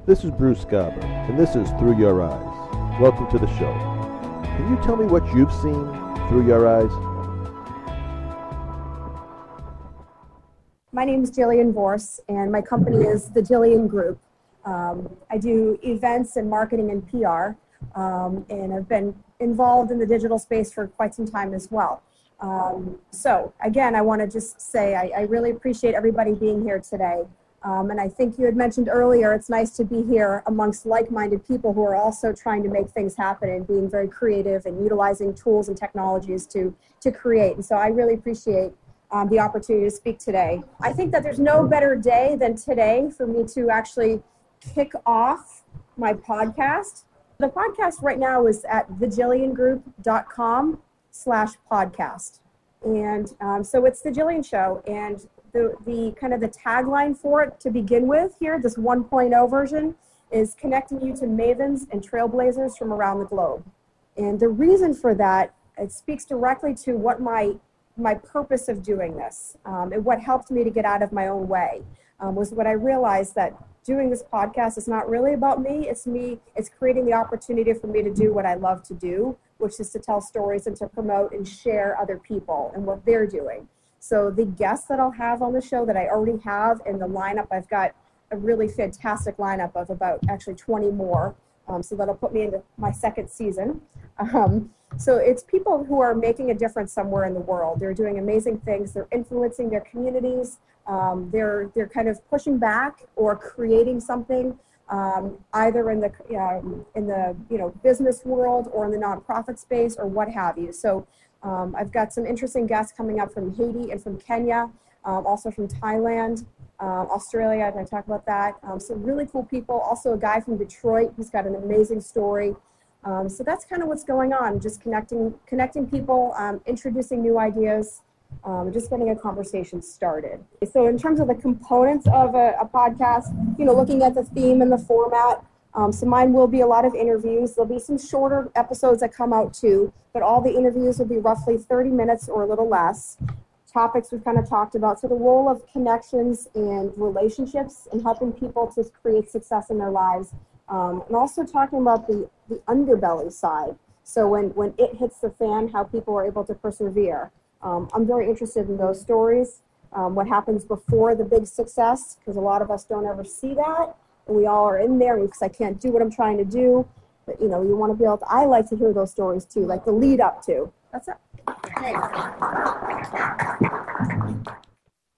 This is Bruce Garber, and this is Through Your Eyes. Welcome to the show. Can you tell me what you've seen through your eyes? My name is Jillian Vorse, and my company is the Jillian Group. I do events and marketing and PR, and I've been involved in the digital space for quite some time as well. So again, I want to just say I really appreciate everybody being here today. And I think you had mentioned earlier, it's nice to be here amongst like-minded people who are also trying to make things happen and being very creative and utilizing tools and technologies to create. And so I really appreciate the opportunity to speak today. I think that there's no better day than today for me to actually kick off my podcast. The podcast right now is at thejilliangroup.com/podcast. And so it's the Jillian Show. And the kind of the tagline for it to begin with here, this 1.0 version, is connecting you to mavens and trailblazers from around the globe. And the reason for that, it speaks directly to what my purpose of doing this, and what helped me to get out of my own way, was what I realized that doing this podcast is not really about me. It's creating the opportunity for me to do what I love to do, which is to tell stories and to promote and share other people and what they're doing. So the guests that I'll have on the show that I already have in the lineup, I've got a really fantastic lineup of about actually 20 more. So that'll put me into my second season. So it's people who are making a difference somewhere in the world. They're doing amazing things. They're influencing their communities. They're kind of pushing back or creating something, either in the business world or in the nonprofit space or what have you. So I've got some interesting guests coming up from Haiti and from Kenya, also from Thailand, Australia. I'm going to talk about that. Some really cool people. Also a guy from Detroit who's got an amazing story. So that's kind of what's going on, just connecting people, introducing new ideas, just getting a conversation started. So in terms of the components of a podcast, looking at the theme and the format, so mine will be a lot of interviews. There'll be some shorter episodes that come out too, but all the interviews will be roughly 30 minutes or a little less. Topics we've kind of talked about. So the role of connections and relationships and helping people to create success in their lives. And also talking about the underbelly side. So when it hits the fan, how people are able to persevere. I'm very interested in those stories. What happens before the big success, because a lot of us don't ever see that. And we all are in there because I can't do what I'm trying to do. But, you want to be able to, I like to hear those stories too, like the lead up to. That's it. Thanks.